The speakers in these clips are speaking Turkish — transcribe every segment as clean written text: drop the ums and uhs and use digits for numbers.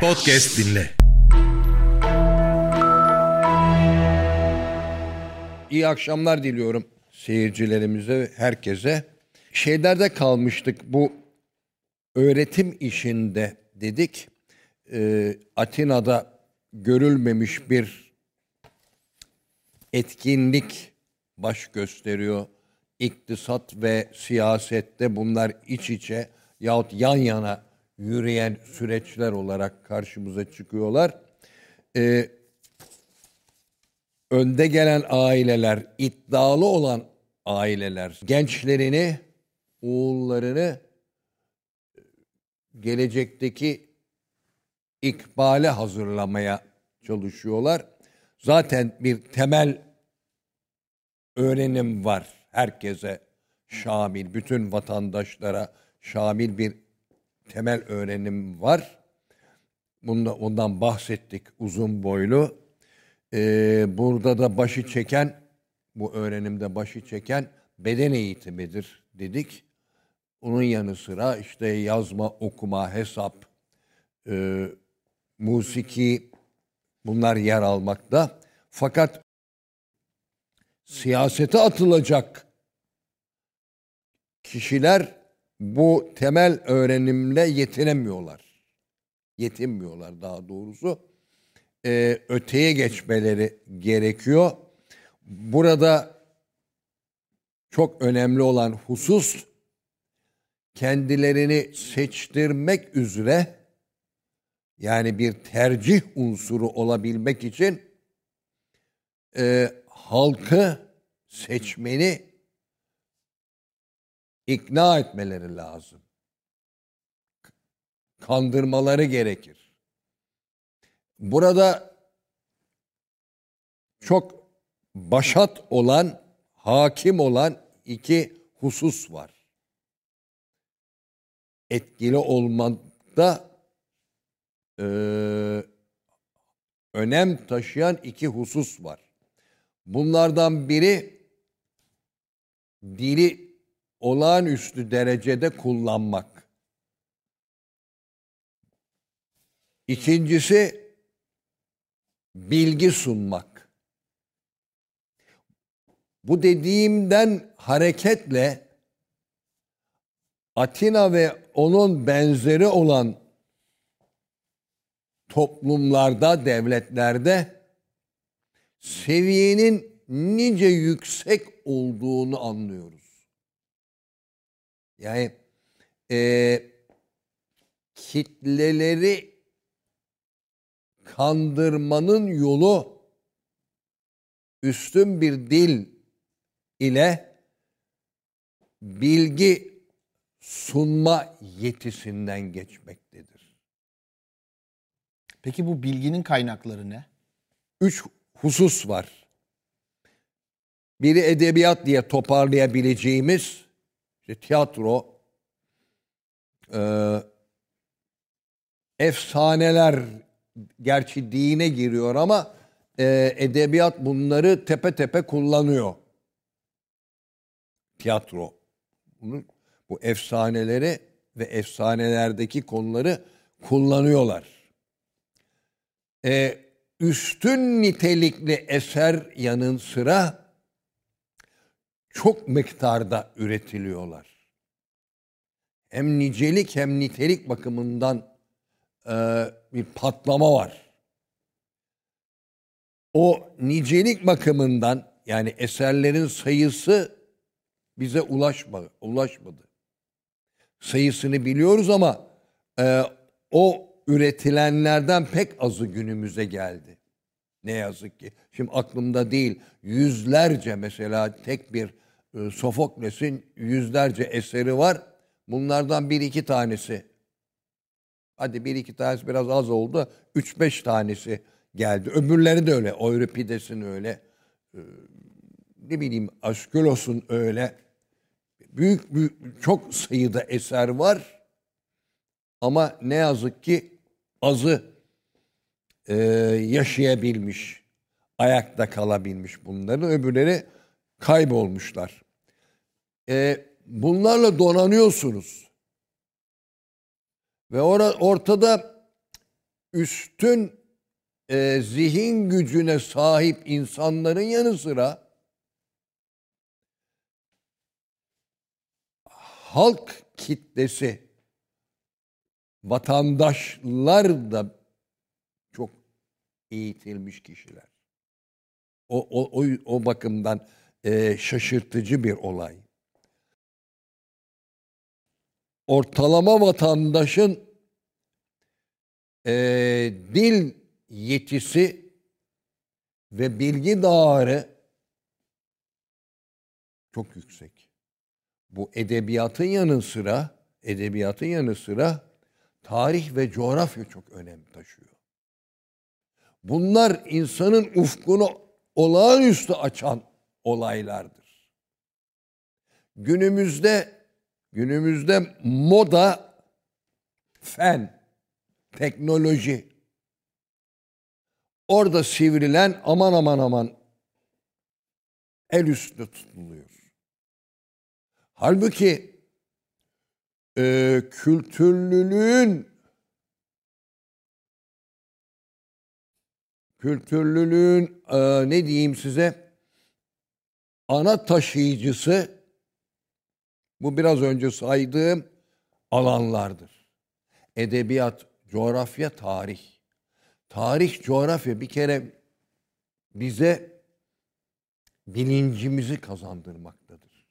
Podcast dinle. İyi akşamlar diliyorum seyircilerimize ve herkese. Şeylerde kalmıştık, bu öğretim işinde dedik. Atina'da görülmemiş bir etkinlik baş gösteriyor. İktisat ve siyasette bunlar iç içe yahut yan yana yürüyen süreçler olarak karşımıza çıkıyorlar. Önde gelen aileler, iddialı olan aileler, gençlerini, oğullarını gelecekteki ikbale hazırlamaya çalışıyorlar. Zaten bir temel öğrenim var. Herkese şamil, bütün vatandaşlara şamil bir temel öğrenim var. Ondan bahsettik uzun boylu. Burada da başı çeken, bu öğrenimde başı çeken beden eğitimidir dedik. Onun yanı sıra işte yazma, okuma, hesap, musiki, bunlar yer almakta. Fakat siyasete atılacak kişiler bu temel öğrenimle yetinmiyorlar daha doğrusu. Öteye geçmeleri gerekiyor. Burada çok önemli olan husus, kendilerini seçtirmek üzere, yani bir tercih unsuru olabilmek için halkı, seçmeni ikna etmeleri lazım. Kandırmaları gerekir. Burada çok başat olan, hakim olan iki husus var. Etkili olmakta önem taşıyan iki husus var. Bunlardan biri dili olağanüstü derecede kullanmak. İkincisi bilgi sunmak. Bu dediğimden hareketle Atina ve onun benzeri olan toplumlarda, devletlerde seviyenin nice yüksek olduğunu anlıyoruz. Yani kitleleri kandırmanın yolu üstün bir dil ile bilgi sunma yetisinden geçmektedir. Peki bu bilginin kaynakları ne? 3 husus var. Biri edebiyat diye toparlayabileceğimiz işte tiyatro, efsaneler, gerçi dine giriyor ama edebiyat bunları tepe tepe kullanıyor. Tiyatro. Bu efsaneleri ve efsanelerdeki konuları kullanıyorlar. Üstün nitelikli eser yanın sıra çok miktarda üretiliyorlar. Hem nicelik hem nitelik bakımından bir patlama var. O nicelik bakımından, yani eserlerin sayısı bize ulaşmadı. Sayısını biliyoruz ama o üretilenlerden pek azı günümüze geldi. Ne yazık ki. Şimdi aklımda değil, yüzlerce, mesela tek bir Sofokles'in yüzlerce eseri var. Bunlardan bir iki tanesi, hadi bir iki tanesi biraz az oldu, 3-5 tanesi geldi. Öbürleri de öyle. Euripides'in öyle. Ne bileyim, Askylos'un öyle. Büyük çok sayıda eser var. Ama ne yazık ki azı yaşayabilmiş, ayakta kalabilmiş bunların. Öbürleri kaybolmuşlar. Bunlarla donanıyorsunuz. Ve ortada üstün zihin gücüne sahip insanların yanı sıra halk kitlesi, vatandaşlar da çok eğitilmiş kişiler. O bakımdan şaşırtıcı bir olay. Ortalama vatandaşın dil yetisi ve bilgi dağarı çok yüksek. Bu edebiyatın yanı sıra tarih ve coğrafya çok önem taşıyor. Bunlar insanın ufkunu olağanüstü açan olaylardır. Günümüzde moda, fen, teknoloji, orada sivrilen aman el üstüne tutuluyor. Halbuki kültürlülüğün ne diyeyim size, ana taşıyıcısı bu biraz önce saydığım alanlardır. Edebiyat, coğrafya, tarih. Tarih, coğrafya bir kere bize bilincimizi kazandırmaktadır.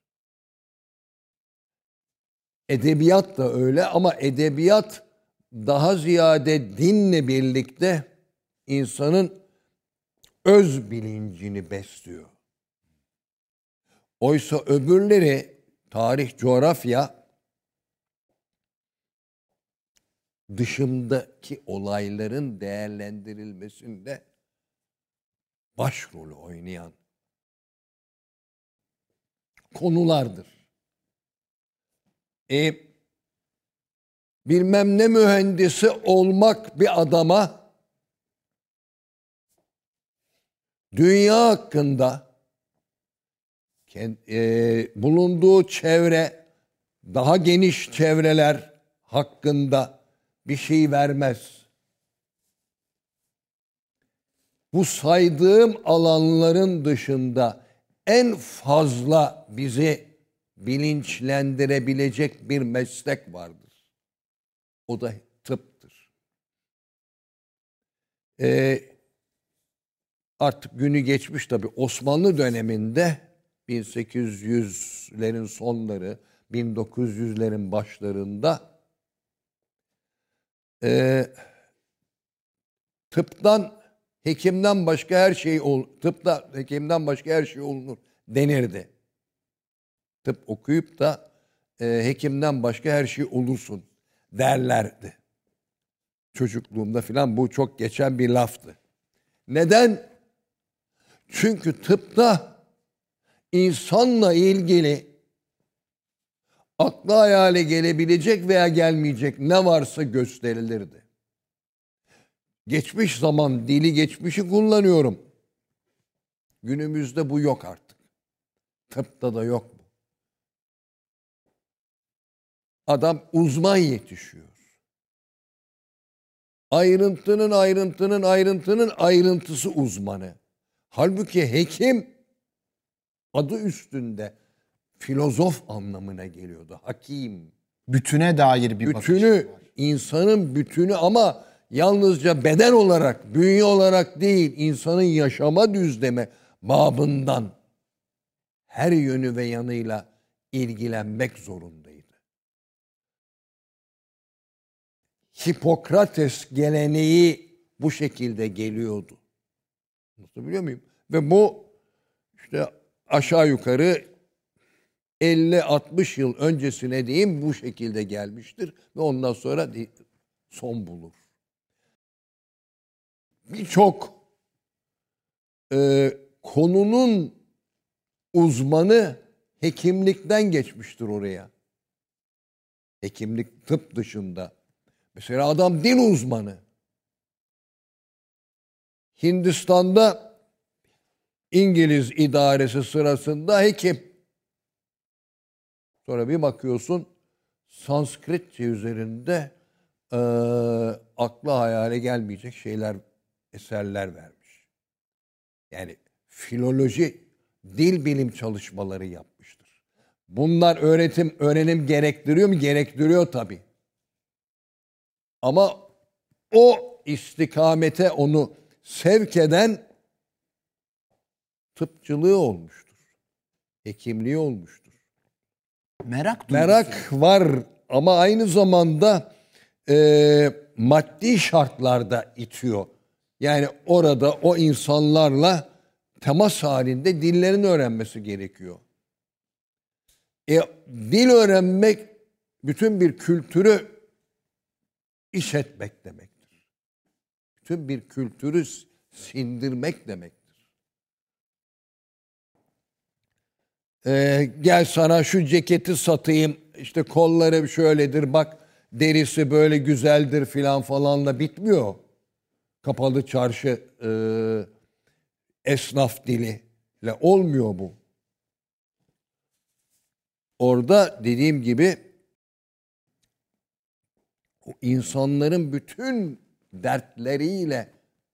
Edebiyat da öyle ama edebiyat daha ziyade dinle birlikte insanın öz bilincini besliyor. Oysa öbürleri, tarih, coğrafya, dışındaki olayların değerlendirilmesinde başrolü oynayan konulardır. Bilmem ne mühendisi olmak bir adama dünya hakkında, bulunduğu çevre, daha geniş çevreler hakkında bir şey vermez. Bu saydığım alanların dışında en fazla bizi bilinçlendirebilecek bir meslek vardır. O da tıptır. Artık günü geçmiş tabii. Osmanlı döneminde 1800'lerin sonları, 1900'lerin başlarında hekimden başka her şey olunur denirdi. Tıp okuyup da hekimden başka her şey olursun derlerdi. Çocukluğumda filan bu çok geçen bir laftı. Neden? Çünkü tıpta insanla ilgili akla hayale gelebilecek veya gelmeyecek ne varsa gösterilirdi. Geçmiş zaman, dili geçmişi kullanıyorum. Günümüzde bu yok artık. Tıpta da yok bu. Adam uzman yetişiyor. Ayrıntının ayrıntısı uzmanı. Halbuki hekim adı üstünde filozof anlamına geliyordu. Hakim. Bütüne dair bir bakış var. İnsanın bütünü ama yalnızca beden olarak, bünye olarak değil, insanın yaşama düzleme babından her yönü ve yanıyla ilgilenmek zorundaydı. Hipokrates geleneği bu şekilde geliyordu. Nasıl biliyor muyum? Ve bu işte aşağı yukarı 50-60 yıl öncesine diyeyim bu şekilde gelmiştir ve ondan sonra son bulur. Birçok konunun uzmanı hekimlikten geçmiştir oraya. Hekimlik tıp dışında. Mesela adam dil uzmanı. Hindistan'da İngiliz idaresi sırasında hekim. Sonra bir bakıyorsun Sanskritçe üzerinde akla hayale gelmeyecek eserler vermiş. Yani filoloji, dil bilim çalışmaları yapmıştır. Bunlar öğrenim gerektiriyor mu? Gerektiriyor tabii. Ama o istikamete onu sevk eden tıpçılığı olmuştur. Hekimliği olmuştur. Merak var ama aynı zamanda maddi şartlarda itiyor. Yani orada o insanlarla temas halinde dillerini öğrenmesi gerekiyor. Dil öğrenmek bütün bir kültürü iş etmek demektir. Bütün bir kültürü sindirmek demektir. Gel sana şu ceketi satayım, işte kolları şöyledir, bak derisi böyle güzeldir filan falanla bitmiyor. Kapalı çarşı esnaf diliyle olmuyor bu. Orada dediğim gibi o insanların bütün dertleriyle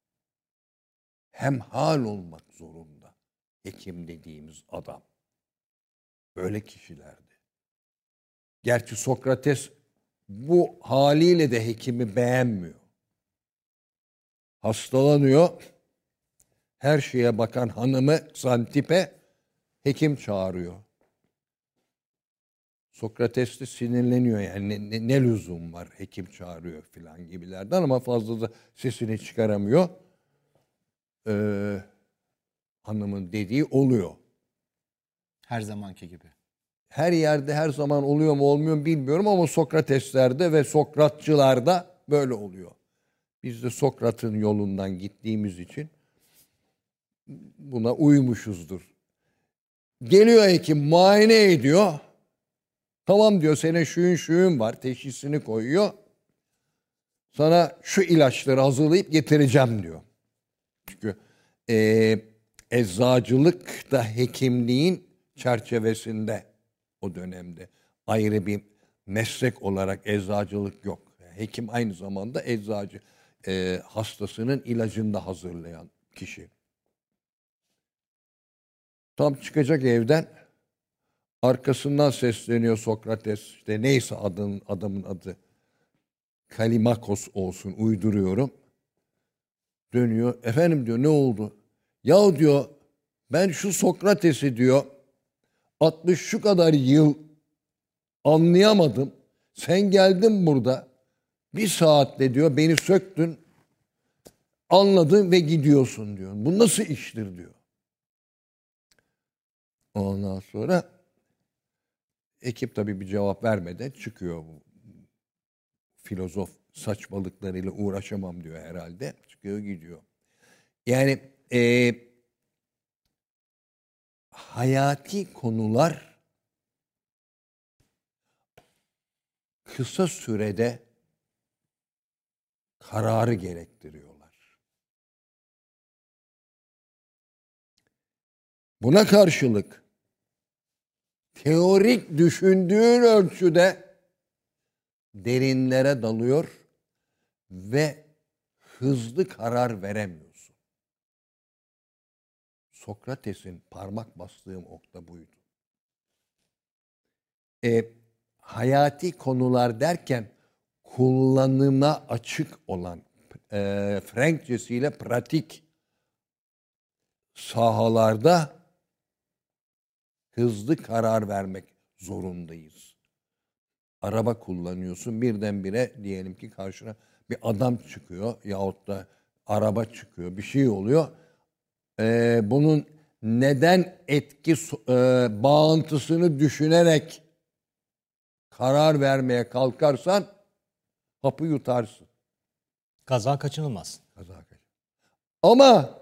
hemhal olmak zorunda. Hekim dediğimiz adam. Böyle kişilerdi. Gerçi Sokrates bu haliyle de hekimi beğenmiyor. Hastalanıyor. Her şeye bakan hanımı Xantippe hekim çağırıyor. Sokrates de sinirleniyor, yani ne lüzum var hekim çağırıyor filan gibilerden, ama fazla da sesini çıkaramıyor. Hanımın dediği oluyor. Her zamanki gibi. Her yerde her zaman oluyor mu olmuyor mu bilmiyorum ama Sokrateslerde ve Sokratçılarda böyle oluyor. Biz de Sokrat'ın yolundan gittiğimiz için buna uymuşuzdur. Geliyor hekim, muayene ediyor. Tamam diyor, senin şuyun var, teşhisini koyuyor. Sana şu ilaçları hazırlayıp getireceğim diyor. Çünkü eczacılık da hekimliğin çerçevesinde o dönemde. Ayrı bir meslek olarak eczacılık yok. Hekim aynı zamanda eczacı. Hastasının ilacını da hazırlayan kişi. Tam çıkacak evden, arkasından sesleniyor Sokrates. İşte neyse adamın adı. Kalimakos olsun, uyduruyorum. Dönüyor. Efendim diyor, ne oldu? Ya diyor, ben şu Sokrates'i diyor 60 şu kadar yıl anlayamadım. Sen geldin burada bir saatte diyor beni söktün, anladın ve gidiyorsun diyor. Bu nasıl iştir diyor. Ondan sonra ekip tabii bir cevap vermeden çıkıyor. Filozof saçmalıklarıyla uğraşamam diyor herhalde. Çıkıyor gidiyor. Yani hayati konular kısa sürede kararı gerektiriyorlar. Buna karşılık teorik düşündüğün ölçüde derinlere dalıyor ve hızlı karar veremiyorsun. Sokrates'in parmak bastığı nokta buydu. Hayati konular derken kullanıma açık olan, Frenkçesiyle pratik sahalarda hızlı karar vermek zorundayız. Araba kullanıyorsun, birdenbire diyelim ki karşına bir adam çıkıyor yahut da araba çıkıyor, bir şey oluyor. Bunun neden bağıntısını düşünerek karar vermeye kalkarsan hapı yutarsın. Kaza kaçınılmaz. Kaza kaçınılmaz. Ama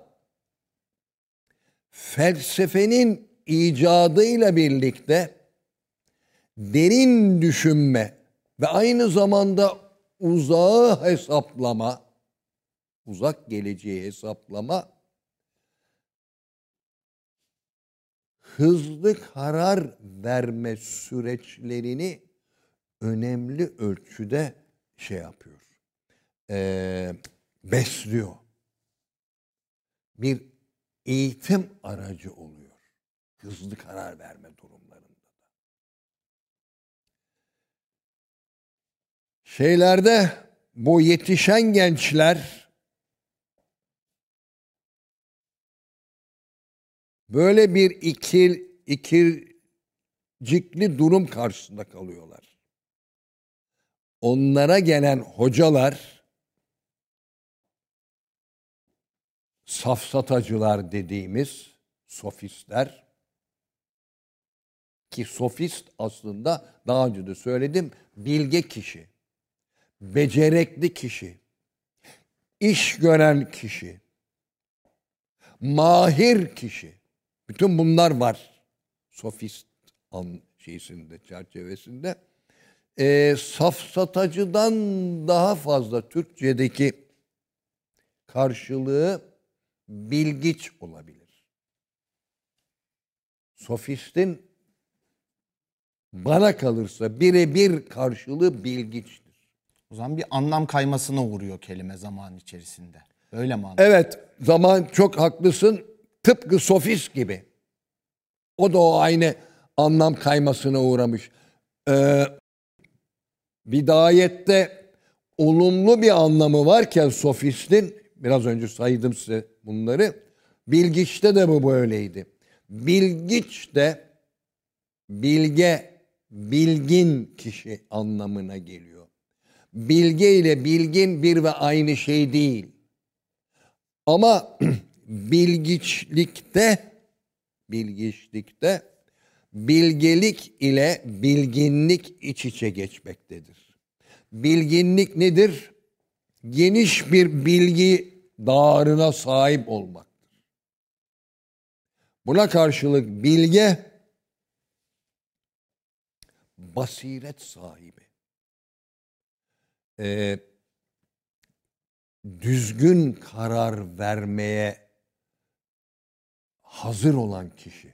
felsefenin icadıyla birlikte derin düşünme ve aynı zamanda uzağı hesaplama, uzak geleceği hesaplama, hızlı karar verme süreçlerini önemli ölçüde yapıyor. besliyor. Bir eğitim aracı oluyor. Hızlı karar verme durumlarında da. Bu yetişen gençler böyle bir ikircikli durum karşısında kalıyorlar. Onlara gelen hocalar, safsatacılar dediğimiz sofistler, ki sofist aslında daha önce de söyledim, bilge kişi, becerekli kişi, iş gören kişi, mahir kişi. Bütün bunlar var sofist çerçevesinde. Safsatacıdan daha fazla Türkçedeki karşılığı bilgiç olabilir. Sofistin bana kalırsa birebir karşılığı bilgiçtir. O zaman bir anlam kaymasına uğruyor kelime zaman içerisinde. Öyle mi anladın? Evet, zaman çok haklısın. Tıpkı sofist gibi. O da o aynı anlam kaymasına uğramış. Bidayette olumlu bir anlamı varken sofistin, biraz önce saydım size bunları, bilgiçte de bu böyleydi. Bilgiç de bilge, bilgin kişi anlamına geliyor. Bilge ile bilgin bir ve aynı şey değil. Ama bilgiçlikte bilgelik ile bilginlik iç içe geçmektedir. Bilginlik nedir? Geniş bir bilgi dağarına sahip olmaktır. Buna karşılık bilge, basiret sahibi, düzgün karar vermeye hazır olan kişi.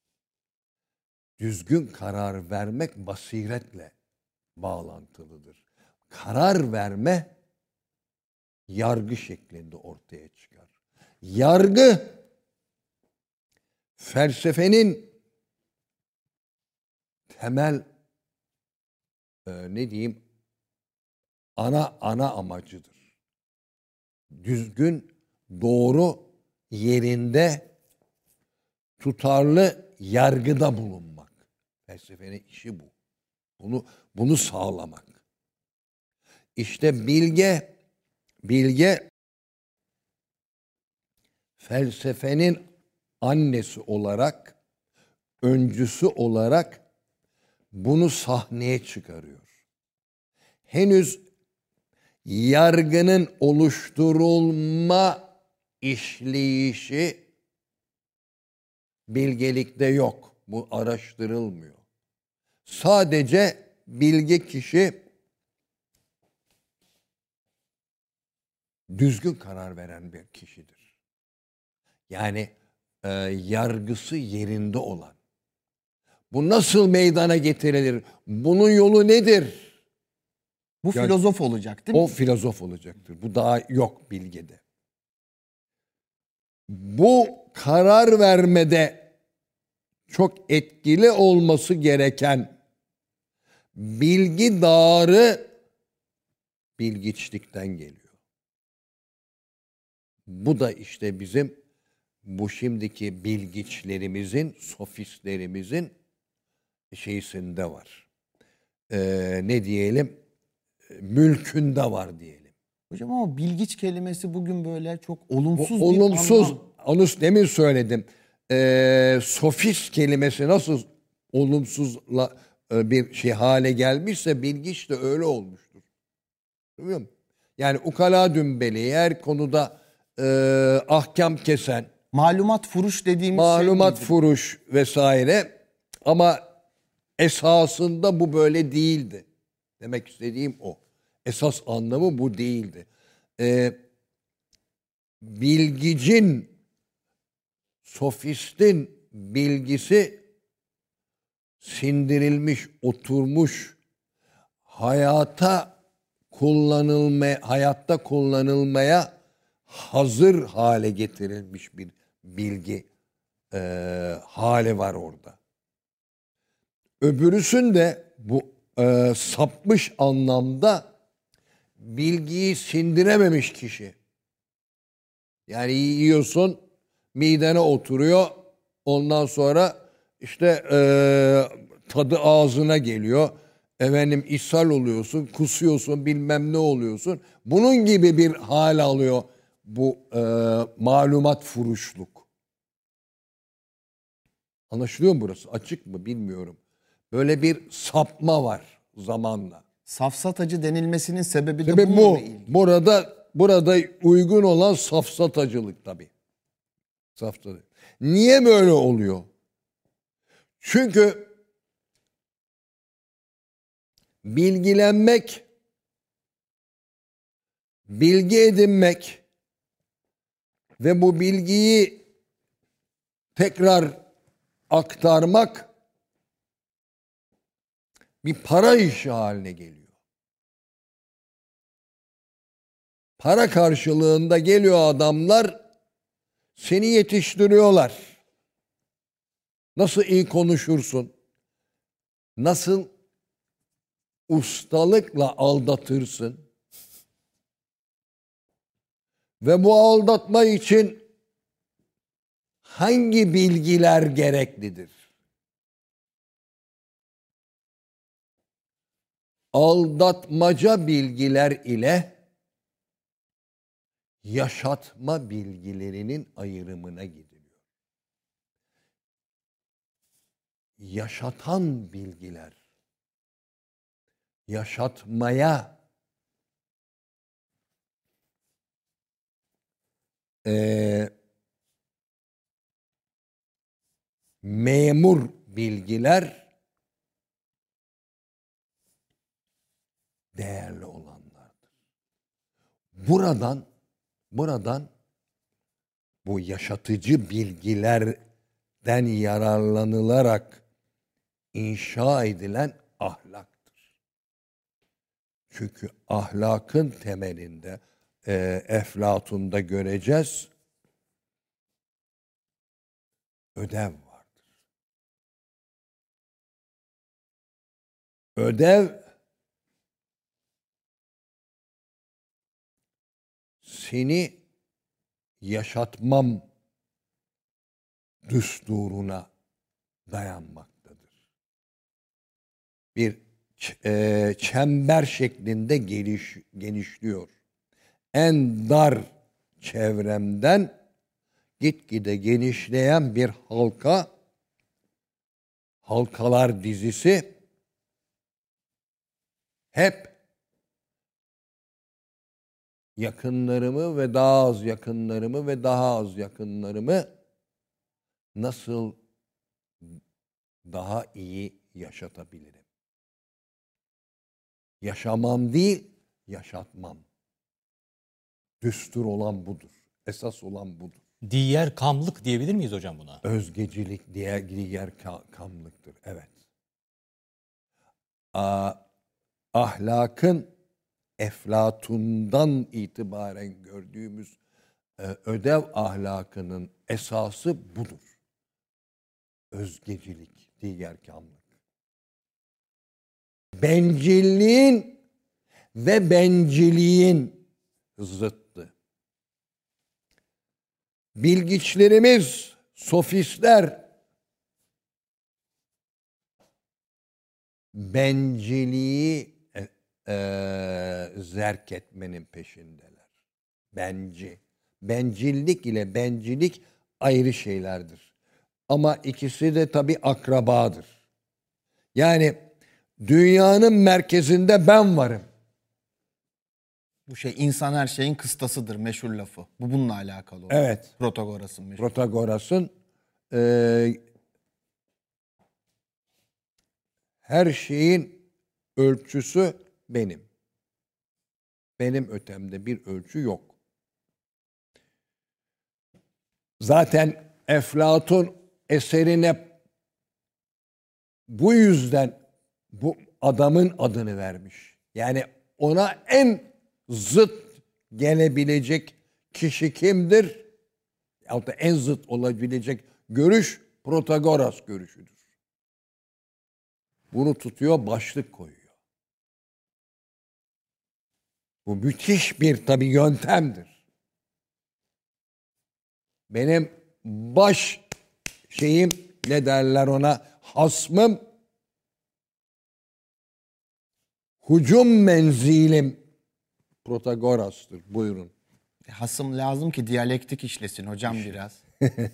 Düzgün karar vermek basiretle bağlantılıdır. Karar verme yargı şeklinde ortaya çıkar. Yargı felsefenin temel ana amacıdır. Düzgün, doğru, yerinde, tutarlı yargıda bulunmak. Felsefenin işi bu. Bunu sağlamak. İşte bilge felsefenin annesi olarak, öncüsü olarak bunu sahneye çıkarıyor. Henüz yargının oluşturulma işleyişi bilgelikte yok. Bu araştırılmıyor. Sadece bilge kişi düzgün karar veren bir kişidir. Yani yargısı yerinde olan. Bu nasıl meydana getirilir? Bunun yolu nedir? Bu filozof olacak değil mi? O filozof olacaktır. Bu daha yok bilgede. Bu karar vermede çok etkili olması gereken bilgi dağarı bilgiçlikten geliyor. Bu da işte bizim bu şimdiki bilgiçlerimizin, sofistlerimizin şeysinde var. Ne diyelim? Mülkünde var diyelim. Hocam ama bilgiç kelimesi bugün böyle çok olumsuz bir olumsuz, anlam. onu demin söyledim. Sofist kelimesi nasıl olumsuzla bir şey hale gelmişse bilgiç de öyle olmuştur. Biliyor musun? Yani ukala dümbeli, her konuda ahkam kesen, Malumat furuş dediğimiz malumat şey furuş vesaire, ama esasında bu böyle değildi. Demek istediğim o. Esas anlamı bu değildi. Bilgicin, sofistin bilgisi sindirilmiş, oturmuş, hayata hayatta kullanılmaya hazır hale getirilmiş bir bilgi hali var orada. Öbürüsünde bu sapmış anlamda bilgiyi sindirememiş kişi. Yani yiyorsun, midene oturuyor, ondan sonra işte tadı ağzına geliyor. Efendim ishal oluyorsun, kusuyorsun, bilmem ne oluyorsun. Bunun gibi bir hal alıyor bu malumat furuşluk. Anlaşılıyor mu burası? Açık mı bilmiyorum. Böyle bir sapma var zamanla. Safsatacı denilmesinin sebebi de Tabii bununla bu ilgili. burada uygun olan safsatacılık tabii. Safsatacılık. Niye böyle oluyor? Çünkü bilgilenmek, bilgi edinmek ve bu bilgiyi tekrar aktarmak bir para işi haline geliyor. Para karşılığında geliyor adamlar, seni yetiştiriyorlar. Nasıl iyi konuşursun? Nasıl ustalıkla aldatırsın? Ve bu aldatma için hangi bilgiler gereklidir? Aldatmaca bilgiler ile yaşatma bilgilerinin ayrımına gidiliyor. Yaşatan bilgiler, yaşatmaya memur bilgiler değerli olanlardır. Buradan bu yaşatıcı bilgilerden yararlanılarak inşa edilen ahlaktır. Çünkü ahlakın temelinde Eflatun'da göreceğiz, ödev vardır. Ödev seni yaşatmam düsturuna dayanmaktadır. Bir çember şeklinde genişliyor. En dar çevremden gitgide genişleyen bir halkalar dizisi hep yakınlarımı ve daha az yakınlarımı ve daha az yakınlarımı nasıl daha iyi yaşatabilirim? Yaşamam değil, yaşatmam. Düstur olan budur. Esas olan budur. Diğer kamlık diyebilir miyiz hocam buna? Özgecilik diğer kamlıktır. Evet. Ahlakın Eflatun'dan itibaren gördüğümüz ödev ahlakının esası budur. Özgecilik, diğer kamlık. Bencilliğin ve benciliğin zıttı. Bilgiçlerimiz, sofistler benciliği zerk etmenin peşindeler. Bencillik ile bencilik ayrı şeylerdir. Ama ikisi de tabii akrabadır. Yani dünyanın merkezinde ben varım. Bu insan her şeyin kıstasıdır meşhur lafı. Bu bununla alakalı oluyor. Evet. Protagoras'ın meşhur. Protagoras'ın her şeyin ölçüsü benim. Benim ötemde bir ölçü yok. Zaten Eflatun eserine bu yüzden bu adamın adını vermiş. Yani ona en zıt gelebilecek kişi kimdir? Ya da en zıt olabilecek görüş Protagoras görüşüdür. Bunu tutuyor, başlık koyuyor. Bu müthiş bir tabii yöntemdir. Benim baş şeyim, ne derler ona, hasmım, hücum menzilim Protagoras'tır. Buyurun. Hasım lazım ki diyalektik işlesin hocam biraz.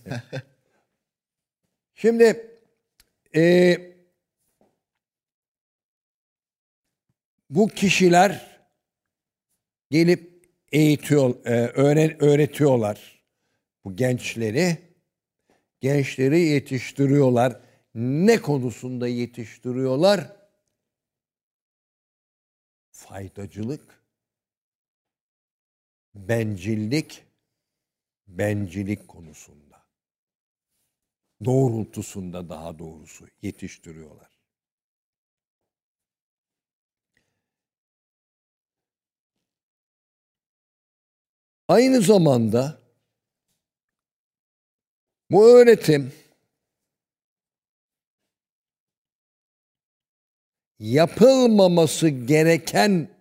Şimdi bu kişiler gelip öğretiyorlar bu gençleri yetiştiriyorlar. Ne konusunda yetiştiriyorlar? Faydacılık, bencillik konusunda. Doğrultusunda daha doğrusu yetiştiriyorlar. Aynı zamanda bu öğretim yapılmaması gereken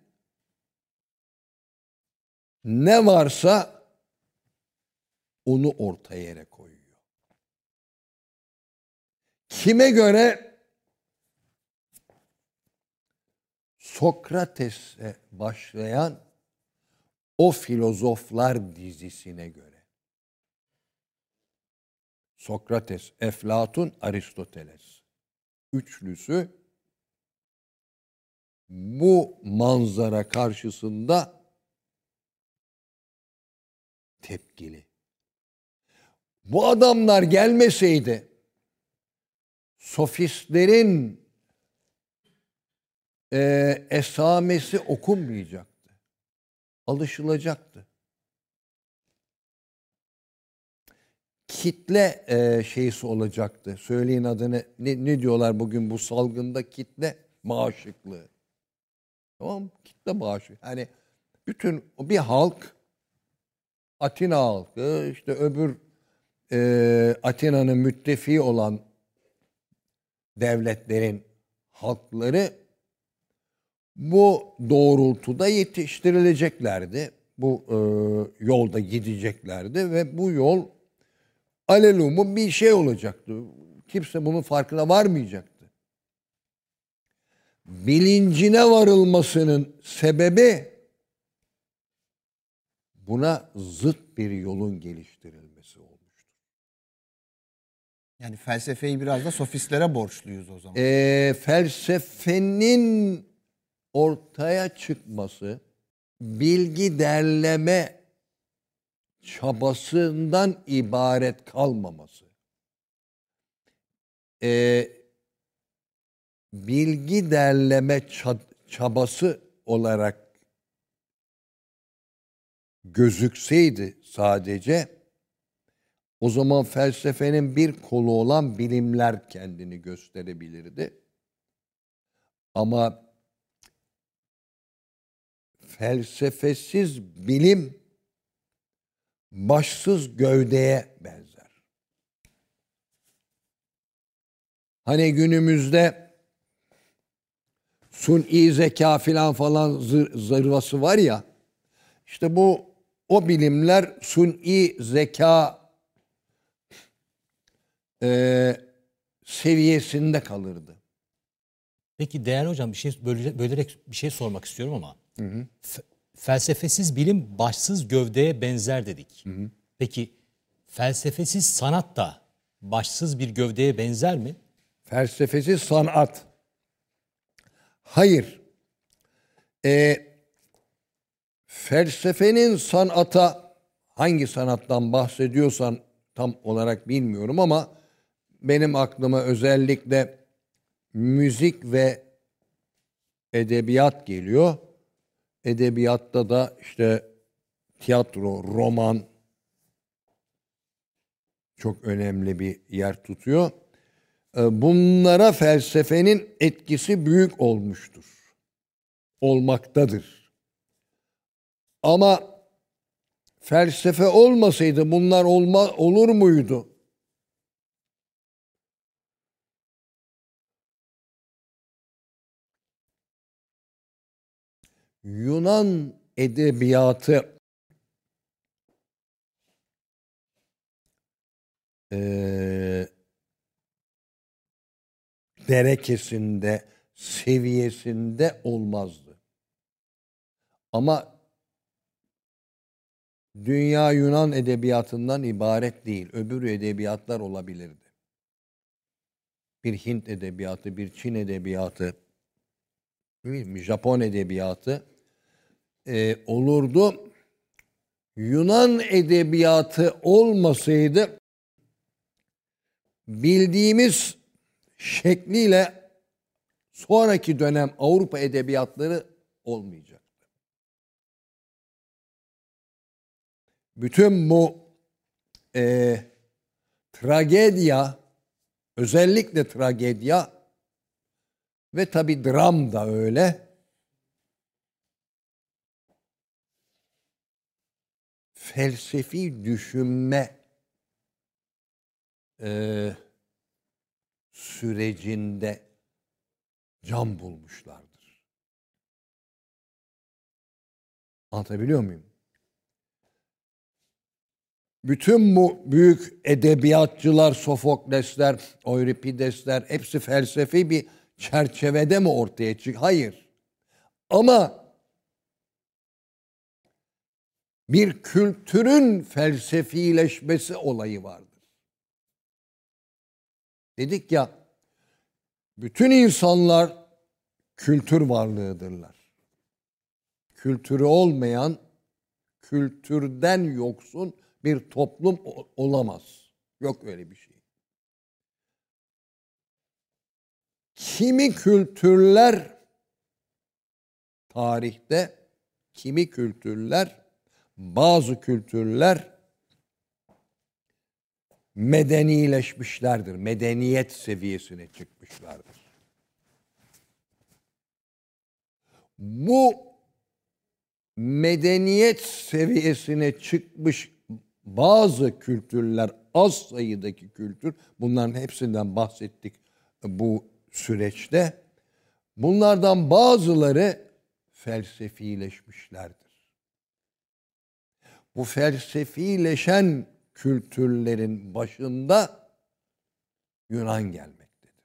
ne varsa onu ortaya yere koyuyor. Kime göre? Sokrates'e başlayan o filozoflar dizisine göre. Sokrates, Eflatun, Aristoteles. Üçlüsü bu manzara karşısında tepkili. Bu adamlar gelmeseydi sofistlerin esamesi okunmayacaktı. Alışılacaktı. Kitle şeysi olacaktı. Söyleyin adını. Ne diyorlar bugün bu salgında? Kitle bağışıklığı. Tamam mı? Kitle bağışıklığı. Yani bütün bir halk, Atina halkı, işte öbür Atina'nın müttefiği olan devletlerin halkları bu doğrultuda yetiştirileceklerdi. Bu yolda gideceklerdi ve bu yol alelumum bir şey olacaktı. Kimse bunun farkına varmayacaktı. Bilincine varılmasının sebebi buna zıt bir yolun geliştirilmesi olmuştur. Yani felsefeyi biraz da sofistlere borçluyuz o zaman. Felsefenin ortaya çıkması, bilgi derleme çabasından ibaret kalmaması, bilgi derleme çabası olarak gözükseydi sadece, o zaman felsefenin bir kolu olan bilimler kendini gösterebilirdi. Ama felsefesiz bilim başsız gövdeye benzer. Hani günümüzde suni zeka falan zırvası var ya, işte o bilimler suni zeka seviyesinde kalırdı. Peki değerli hocam, bir şey bölerek bir şey sormak istiyorum ama felsefesiz bilim başsız gövdeye benzer dedik. Peki felsefesiz sanat da başsız bir gövdeye benzer mi? Felsefesiz sanat. Hayır. Felsefenin sanata, hangi sanattan bahsediyorsan tam olarak bilmiyorum ama benim aklıma özellikle müzik ve edebiyat geliyor. Edebiyatta da işte tiyatro, roman çok önemli bir yer tutuyor. Bunlara felsefenin etkisi büyük olmuştur. Olmaktadır. Ama felsefe olmasaydı bunlar olur muydu? Yunan edebiyatı derekesinde, seviyesinde olmazdı. Ama dünya Yunan edebiyatından ibaret değil. Öbür edebiyatlar olabilirdi. Bir Hint edebiyatı, bir Çin edebiyatı, Japon edebiyatı olurdu. Yunan edebiyatı olmasaydı bildiğimiz şekliyle sonraki dönem Avrupa edebiyatları olmayacaktı. Bütün bu tragedya, özellikle tragedya ve tabii dram da öyle, felsefi düşünme sürecinde can bulmuşlardır. Anlatabiliyor muyum? Bütün bu büyük edebiyatçılar, Sofoklesler, Euripidesler hepsi felsefi bir çerçevede mi ortaya çıkıyor? Hayır. Ama bir kültürün felsefileşmesi olayı vardır. Dedik ya, bütün insanlar kültür varlığıdırlar. Kültürü olmayan, kültürden yoksun bir toplum olamaz. Yok öyle bir şey. Kimi kültürler tarihte, bazı kültürler medenileşmişlerdir. Medeniyet seviyesine çıkmışlardır. Bu medeniyet seviyesine çıkmış bazı kültürler, az sayıdaki kültür, bunların hepsinden bahsettik bu süreçte. Bunlardan bazıları felsefileşmişlerdir. Bu felsefileşen kültürlerin başında Yunan gelmektedir.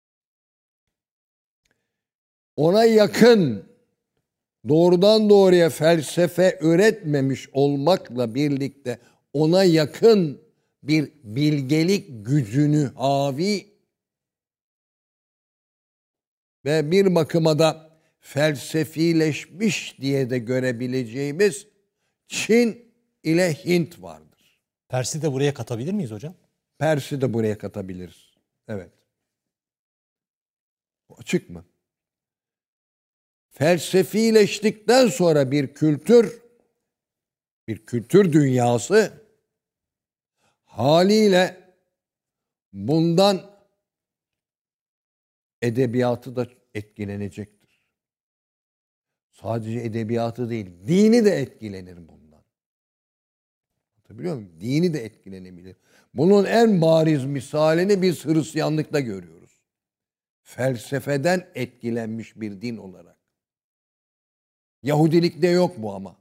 Ona yakın, doğrudan doğruya felsefe üretmemiş olmakla birlikte ona yakın bir bilgelik gücünü havi ve bir bakıma da felsefileşmiş diye de görebileceğimiz Çin ile Hint vardır. Pers'i de buraya katabilir miyiz hocam? Pers'i de buraya katabiliriz. Evet. Açık mı? Felsefileştikten sonra bir kültür dünyası haliyle bundan edebiyatı da etkilenecektir. Sadece edebiyatı değil, dini de etkilenir bundan. Biliyor musun? Dini de etkilenebilir. Bunun en bariz misalini biz Hristiyanlıkta görüyoruz. Felsefeden etkilenmiş bir din olarak. Yahudilikte yok bu ama.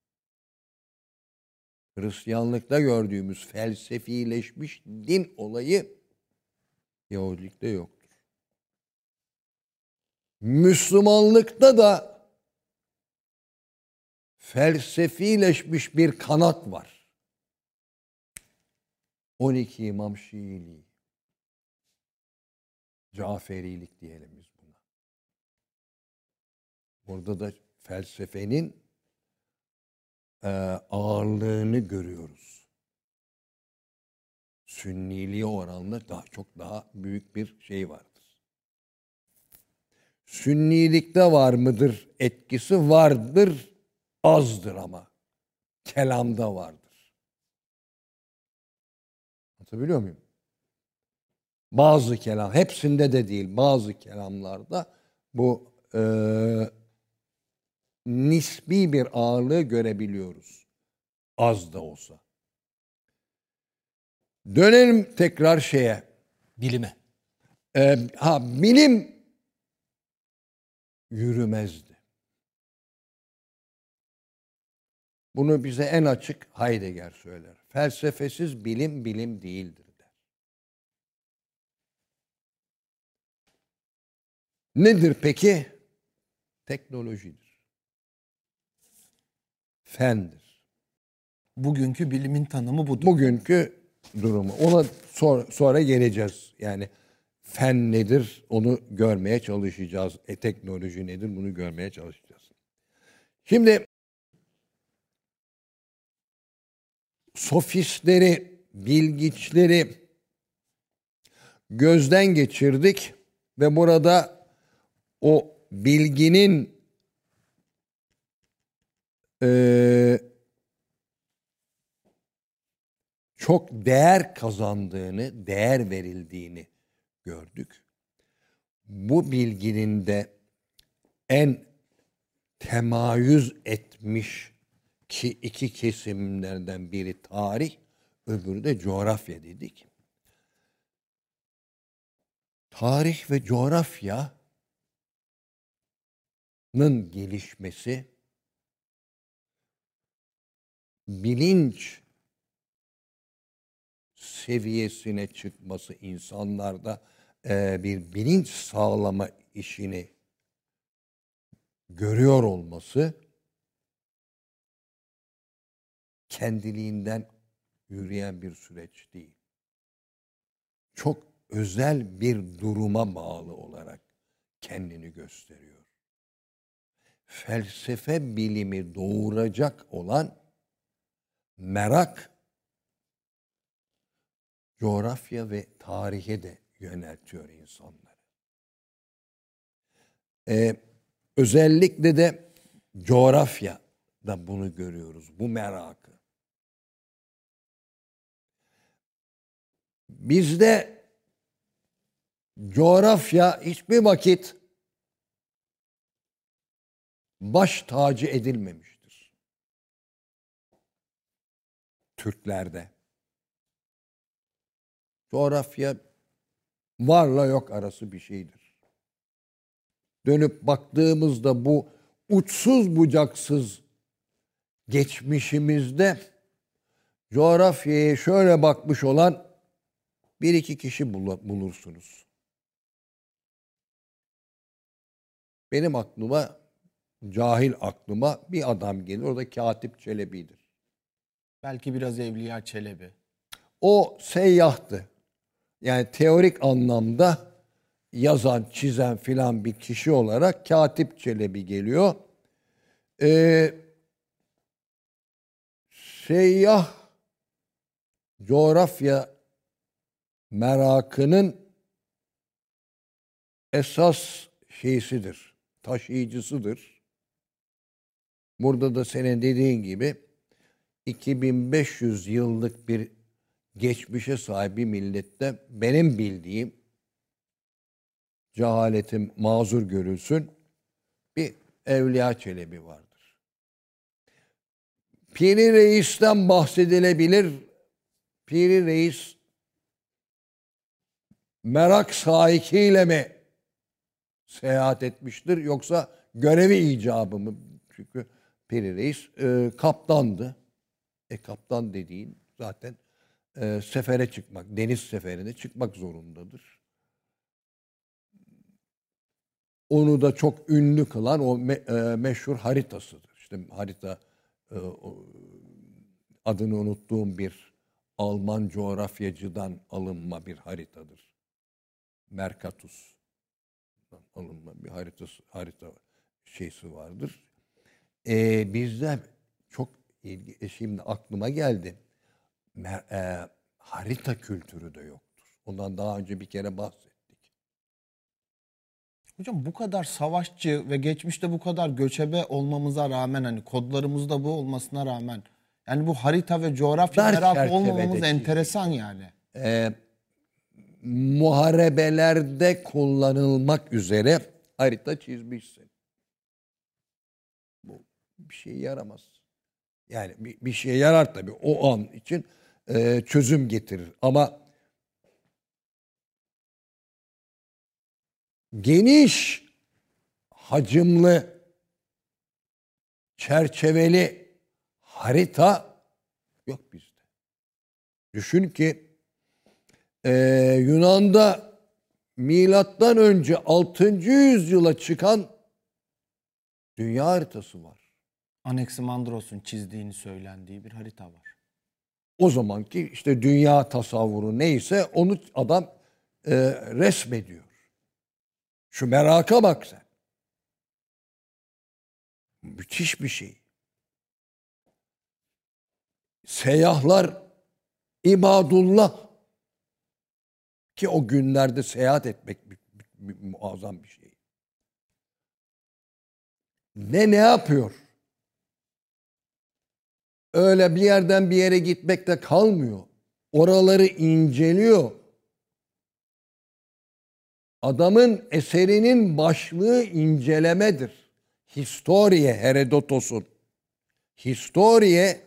Hristiyanlıkta gördüğümüz felsefileşmiş din olayı Yahudilikte yoktur. Müslümanlıkta da felsefileşmiş bir kanat var. 12 İmam Şiiliği. Caferilik diyelim biz buna. Burada da felsefenin ağırlığını görüyoruz. Sünniliğe oranla çok daha büyük bir şey vardır. Sünnilikte var mıdır etkisi? Vardır, azdır ama. Kelamda vardır. Anlatabiliyor muyum? Bazı kelam, hepsinde de değil, bazı kelamlarda bu nispi bir ağırlığı görebiliyoruz. Az da olsa. Dönelim tekrar şeye. Bilime. Bilim yürümezdi. Bunu bize en açık Heidegger söyler. Felsefesiz bilim bilim değildir der. Nedir peki? Teknolojidir. Fendir. Bugünkü bilimin tanımı budur. Bugünkü durumu. Ona sonra geleceğiz. Yani fen nedir? Onu görmeye çalışacağız. Teknoloji nedir? Bunu görmeye çalışacağız. Şimdi sofistleri, bilgiçleri gözden geçirdik ve burada o bilginin çok değer kazandığını, değer verildiğini gördük. Bu bilginin de en temayüz etmiş ki iki kesimlerden biri tarih, öbürü de coğrafya dedik. Tarih ve coğrafyanın gelişmesi, bilinç seviyesine çıkması, insanlarda bir bilinç sağlama işini görüyor olması kendiliğinden yürüyen bir süreç değil. Çok özel bir duruma bağlı olarak kendini gösteriyor. Felsefe bilimi doğuracak olan merak, coğrafya ve tarihe de yöneltiyor insanları. Özellikle de coğrafyada bunu görüyoruz, bu merakı. Bizde coğrafya hiçbir vakit baş tacı edilmemiştir. Türklerde. Coğrafya varla yok arası bir şeydir. Dönüp baktığımızda bu uçsuz bucaksız geçmişimizde coğrafyaya şöyle bakmış olan bir iki kişi bulursunuz. Benim aklıma, cahil aklıma bir adam gelir. O da Katip Çelebi'dir. Belki biraz Evliya Çelebi. O seyyahtı. Yani teorik anlamda yazan, çizen filan bir kişi olarak Katip Çelebi geliyor. Seyyah coğrafya merakının esas şeysidir, taşıyıcısıdır. Burada da senin dediğin gibi 2500 yıllık bir geçmişe sahip bir millette benim bildiğim, cehaletim mazur görülsün, bir Evliya Çelebi vardır. Piri Reis'ten bahsedilebilir. Piri Reis merak sahikiyle mi seyahat etmiştir yoksa görevi icabı mı? Çünkü Piri Reis kaptandı. Kaptan dediğin zaten sefere çıkmak, deniz seferine çıkmak zorundadır. Onu da çok ünlü kılan o meşhur haritasıdır. İşte harita adını unuttuğum bir Alman coğrafyacıdan alınma bir haritadır. Mercatus'tan alınma bir harita şeysi vardır. Bizde çok ilgi, şimdi aklıma geldi. Harita kültürü de yoktur. Ondan daha önce bir kere bahsettik. Hocam bu kadar savaşçı ve geçmişte bu kadar göçebe olmamıza rağmen, hani kodlarımızda bu olmasına rağmen, yani bu harita ve coğrafya Dar merakı olmamamız çerçevede enteresan yani. Muharebelerde kullanılmak üzere harita çizmişsin. Bu bir şey yaramaz. Yani bir şeye yarar tabii o an için çözüm getirir. Ama geniş, hacimli, çerçeveli harita yok bizde. Düşün ki Yunan'da milattan önce 6. yüzyıla çıkan dünya haritası var. Anaximandros'un çizdiğini söylendiği bir harita var. O zamanki işte dünya tasavvuru neyse onu adam resmediyor. Şu meraka bak sen. Müthiş bir şey. Seyyahlar ibadullah ki o günlerde seyahat etmek muazzam bir şey. Ne yapıyor? Öyle bir yerden bir yere gitmekte kalmıyor. Oraları inceliyor. Adamın eserinin başlığı incelemedir. Historie Herodotos'un. Historie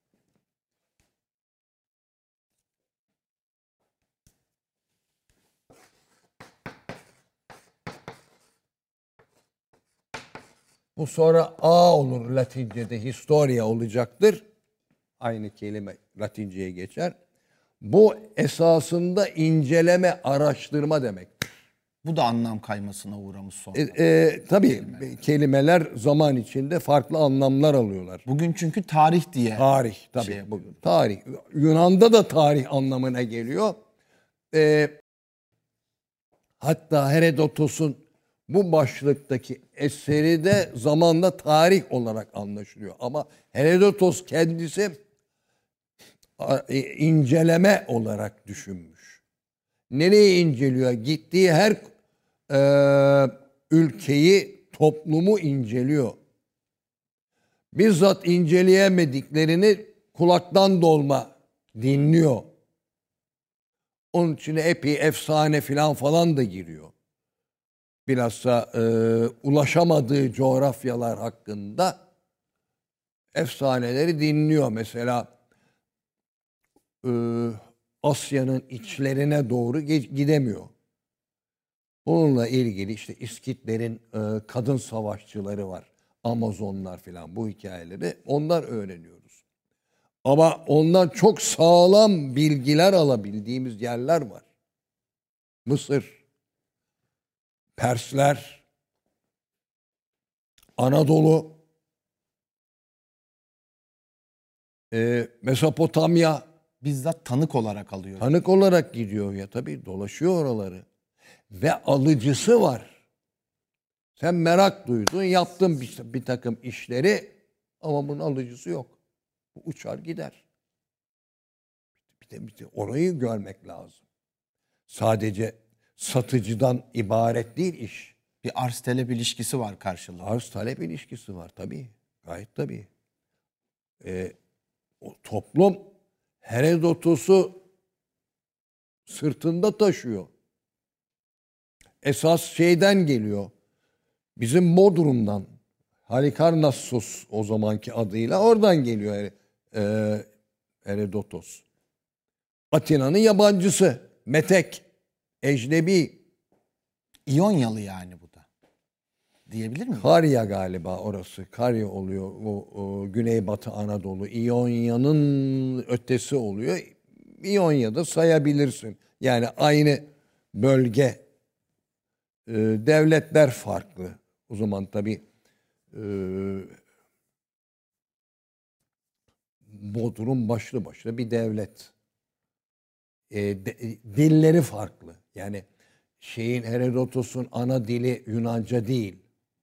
bu sonra A olur Latince'de, historia olacaktır. Aynı kelime Latince'ye geçer. Bu esasında inceleme, araştırma demektir. Bu da anlam kaymasına uğramış sonra. Tabii kelimeler zaman içinde farklı anlamlar alıyorlar. Bugün çünkü tarih diye. Tarih tabii. Bugün tarih. Yunan'da da tarih anlamına geliyor. Hatta Herodotos'un bu başlıktaki eseri de zamanla tarih olarak anlaşılıyor. Ama Herodotos kendisi inceleme olarak düşünmüş. Nereye inceliyor? Gittiği her ülkeyi, toplumu inceliyor. Bizzat inceleyemediklerini kulaktan dolma dinliyor. Onun içine epey efsane falan da giriyor. Bilhassa ulaşamadığı coğrafyalar hakkında efsaneleri dinliyor. Mesela Asya'nın içlerine doğru gidemiyor. Bununla ilgili işte İskitlerin kadın savaşçıları var. Amazonlar falan bu hikayeleri onlar öğreniyoruz. Ama ondan çok sağlam bilgiler alabildiğimiz yerler var. Mısır, Persler, Anadolu, Mesopotamya. Bizzat tanık olarak alıyor. Tanık olarak gidiyor ya tabii dolaşıyor oraları. Ve alıcısı var. Sen merak duydun, yaptın bir takım işleri ama bunun alıcısı yok. Bu uçar gider. Bir de orayı görmek lazım. Sadece satıcıdan ibaret değil iş. Bir arz talep ilişkisi var karşılığında. Arz talep ilişkisi var tabii. Gayet tabii. O toplum Herodotos'u sırtında taşıyor. Esas şeyden geliyor. Bizim Bodrum'dan. Halikarnassos o zamanki adıyla oradan geliyor Herodotos. Atina'nın yabancısı. Metek. Ecnebi. İyonyalı yani bu da. Diyebilir miyim? Karya galiba orası. Karya oluyor. O Güneybatı Anadolu. İonya'nın ötesi oluyor. İonya'da sayabilirsin. Yani aynı bölge. Devletler farklı. O zaman tabii Bodrum başlı başına bir devlet. Dilleri farklı. Yani Herodotos'un ana dili Yunanca değil.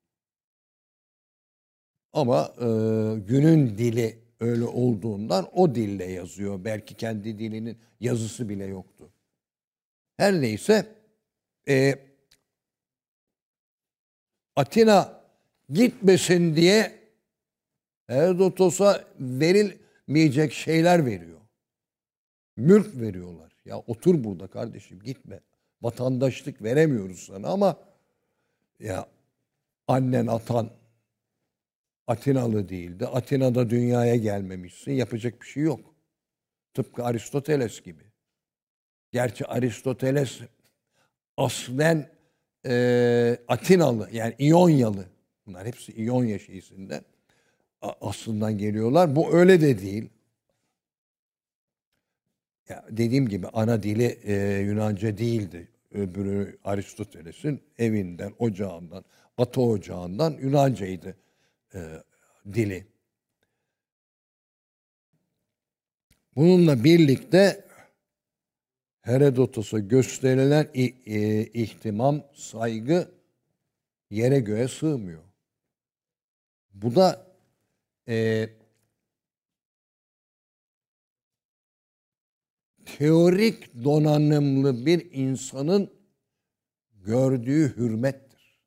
Ama günün dili öyle olduğundan o dille yazıyor. Belki kendi dilinin yazısı bile yoktu. Her neyse Atina gitmesin diye Herodotos'a verilmeyecek şeyler veriyor. Mülk veriyorlar. Ya otur burada kardeşim gitme. Vatandaşlık veremiyoruz sana ama ya annen atan Atinalı değildi. Atina'da dünyaya gelmemişsin. Yapacak bir şey yok. Tıpkı Aristoteles gibi. Gerçi Aristoteles aslen Atinalı, yani İyonyalı. Bunlar hepsi İonya şeysinden aslından geliyorlar. Bu öyle de değil. Ya dediğim gibi ana dili Yunanca değildi. Öbürü Aristoteles'in evinden, ocağından, Batı ocağından Yunancaydı dili. Bununla birlikte Herodotos'a gösterilen ihtimam, saygı yere göğe sığmıyor. Bu da teorik donanımlı bir insanın gördüğü hürmettir.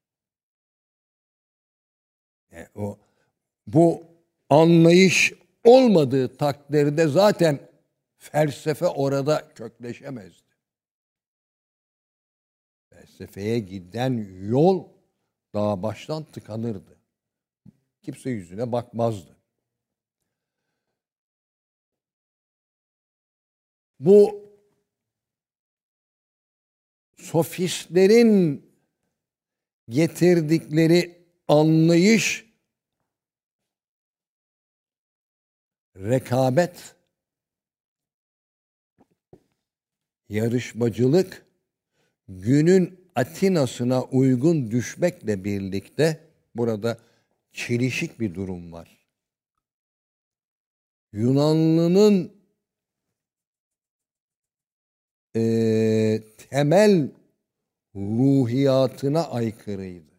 Bu anlayış olmadığı takdirde zaten felsefe orada kökleşemezdi. Felsefeye giden yol daha baştan tıkanırdı. Kimse yüzüne bakmazdı. Bu sofistlerin getirdikleri anlayış, rekabet, yarışmacılık, günün Atina'sına uygun düşmekle birlikte burada çelişik bir durum var. Yunanlı'nın temel ruhiyatına aykırıydı.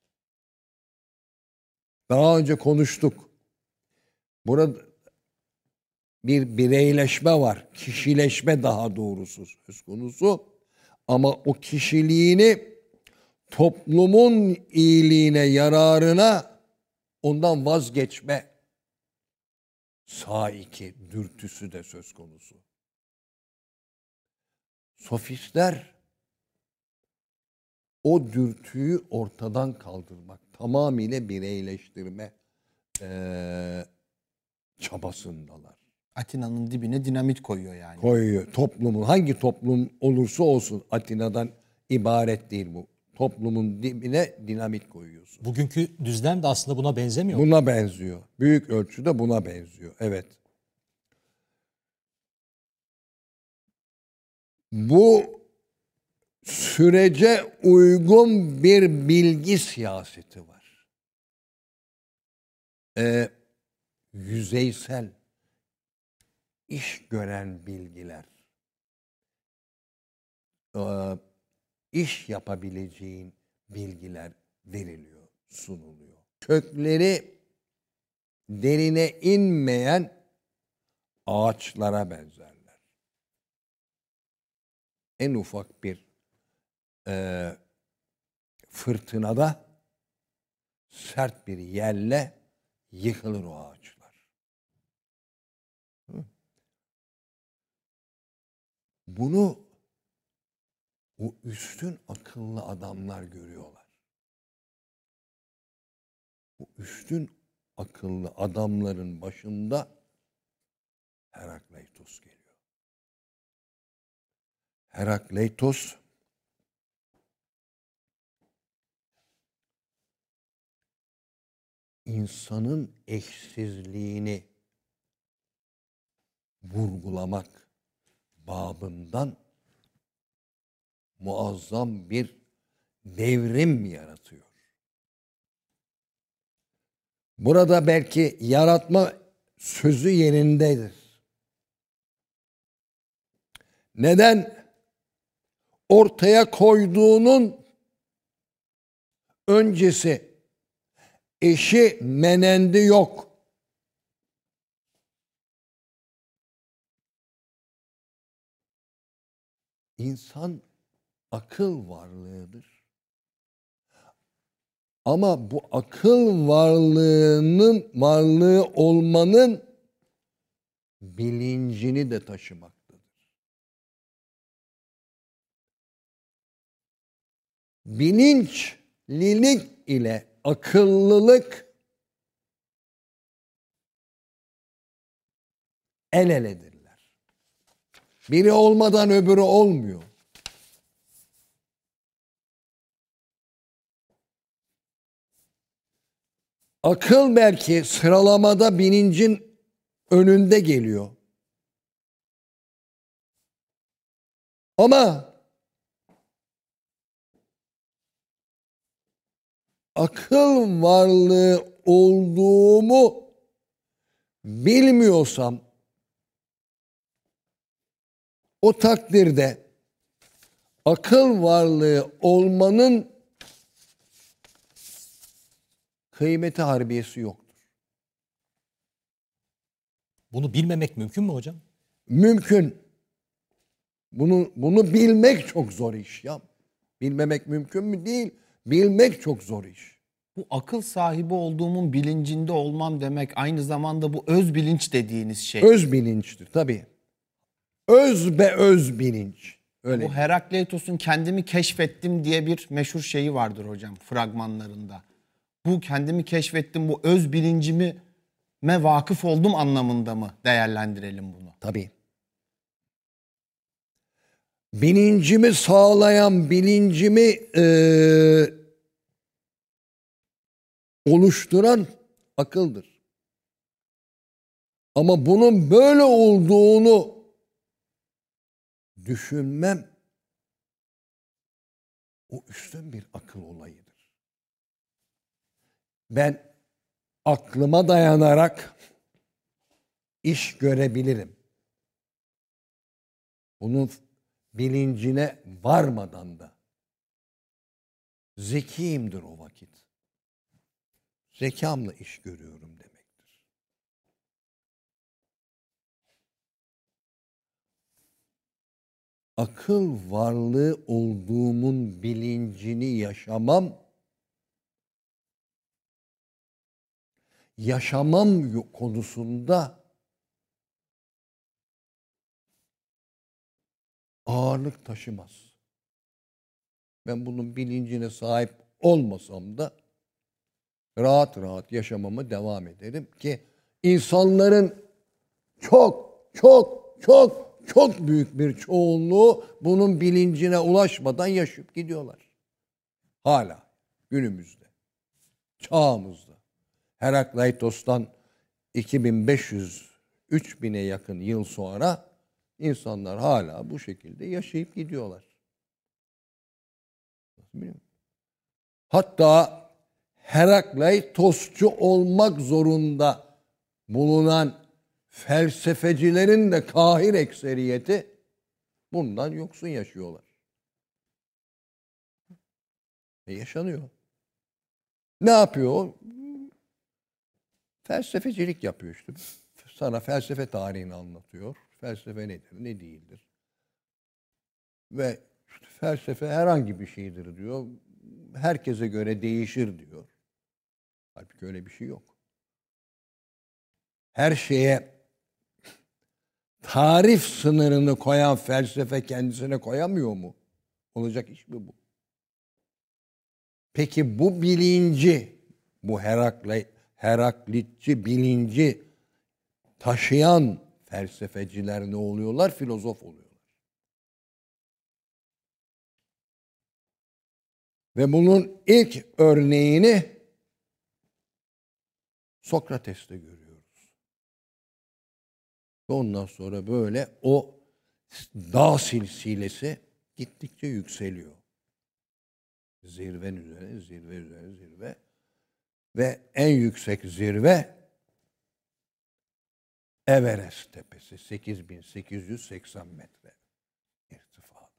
Daha önce konuştuk. Burada bir bireyleşme var. Kişileşme daha doğrusu söz konusu. Ama o kişiliğini toplumun iyiliğine, yararına ondan vazgeçme saiki dürtüsü de söz konusu. Sofistler o dürtüyü ortadan kaldırmak, tamamıyla bireyleştirme çabasındalar. Atina'nın dibine dinamit koyuyor yani. Koyuyor. Toplumun, hangi toplum olursa olsun, Atina'dan ibaret değil bu. Toplumun dibine dinamit koyuyorsun. Bugünkü düzlem de aslında buna benzemiyor mu? Buna benziyor. Büyük ölçüde buna benziyor. Evet. Bu sürece uygun bir bilgi siyaseti var. Yüzeysel, iş gören bilgiler, iş yapabileceğin bilgiler veriliyor, sunuluyor. Kökleri derine inmeyen ağaçlara benzerler. En ufak bir fırtınada sert bir yelle yıkılır o ağaçlar. Bunu o üstün akıllı adamlar görüyorlar. Bu üstün akıllı adamların başında Herakleitos geliyor. Herakleitos insanın eşsizliğini vurgulamak babından muazzam bir devrim yaratıyor. Burada belki yaratma sözü yerindedir. Neden? Ortaya koyduğunun öncesi, eşi menendi yok. İnsan akıl varlığıdır. Ama bu akıl varlığı olmanın bilincini de taşımaktadır. Bilinçlilik ile akıllılık el eledirler. Biri olmadan öbürü olmuyor. Akıl belki sıralamada bilincin önünde geliyor. Ama akıl varlığı olduğumu bilmiyorsam o takdirde akıl varlığı olmanın kıymeti harbiyesi yoktur. Bunu bilmemek mümkün mü hocam? Mümkün. Bunu bilmek çok zor iş ya. Bilmemek mümkün mü? Değil. Bilmek çok zor iş. Bu akıl sahibi olduğumun bilincinde olmam demek aynı zamanda bu öz bilinç dediğiniz şey. Öz bilinçtir tabii. Öz be öz bilinç. Öyle. Bu Herakleitos'un kendimi keşfettim diye bir meşhur şeyi vardır hocam fragmanlarında. Bu kendimi keşfettim, bu öz bilincime vakıf oldum anlamında mı değerlendirelim bunu? Tabii. Bilincimi sağlayan, bilincimi oluşturan akıldır. Ama bunun böyle olduğunu düşünmem o üstün bir akıl olayıdır. Ben aklıma dayanarak iş görebilirim. Bunun bilincine varmadan da zekiyimdir o vakit. Zekamla iş görüyorum demektir. Akıl varlığı olduğumun bilincini yaşamam konusunda ağırlık taşımaz. Ben bunun bilincine sahip olmasam da rahat rahat yaşamama devam ederim ki insanların çok büyük bir çoğunluğu bunun bilincine ulaşmadan yaşayıp gidiyorlar. Hala günümüzde, çağımızda. Herakleitos'tan 2500-3000'e yakın yıl sonra insanlar hala bu şekilde yaşayıp gidiyorlar. Hatta Herakleitosçu olmak zorunda bulunan felsefecilerin de kahir ekseriyeti bundan yoksun yaşıyorlar. Yaşanıyor. Ne yapıyor? Felsefecilik yapıyor işte. Sana felsefe tarihini anlatıyor. Felsefe nedir, ne değildir. Ve işte felsefe herhangi bir şeydir diyor. Herkese göre değişir diyor. Halbuki öyle bir şey yok. Her şeye tarif sınırını koyan felsefe kendisine koyamıyor mu? Olacak iş mi bu? Peki bu bilinci, bu Heraklitçi bilinci taşıyan felsefeciler ne oluyorlar? Filozof oluyorlar. Ve bunun ilk örneğini Sokrates'te görüyoruz. Ve ondan sonra böyle o dağ silsilesi gittikçe yükseliyor. Zirve üzerine, zirve üzerine, zirve. Ve en yüksek zirve Everest tepesi. 8880 metre irtifada.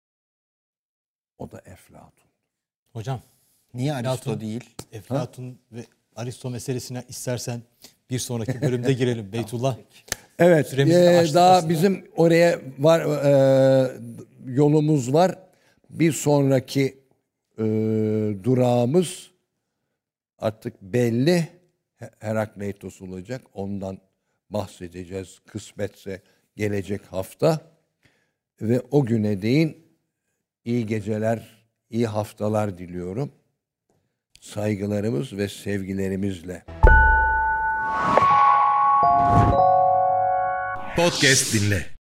O da Eflatun. Hocam. Niye Aristo değil? Eflatun ve Aristo meselesine istersen bir sonraki bölümde girelim. Beytullah. Evet. Daha aslında. Bizim oraya var yolumuz var. Bir sonraki durağımız artık belli. Herakleitos olacak. Ondan bahsedeceğiz. Kısmetse gelecek hafta. Ve o güne değin iyi geceler, iyi haftalar diliyorum. Saygılarımız ve sevgilerimizle. Podcast dinle.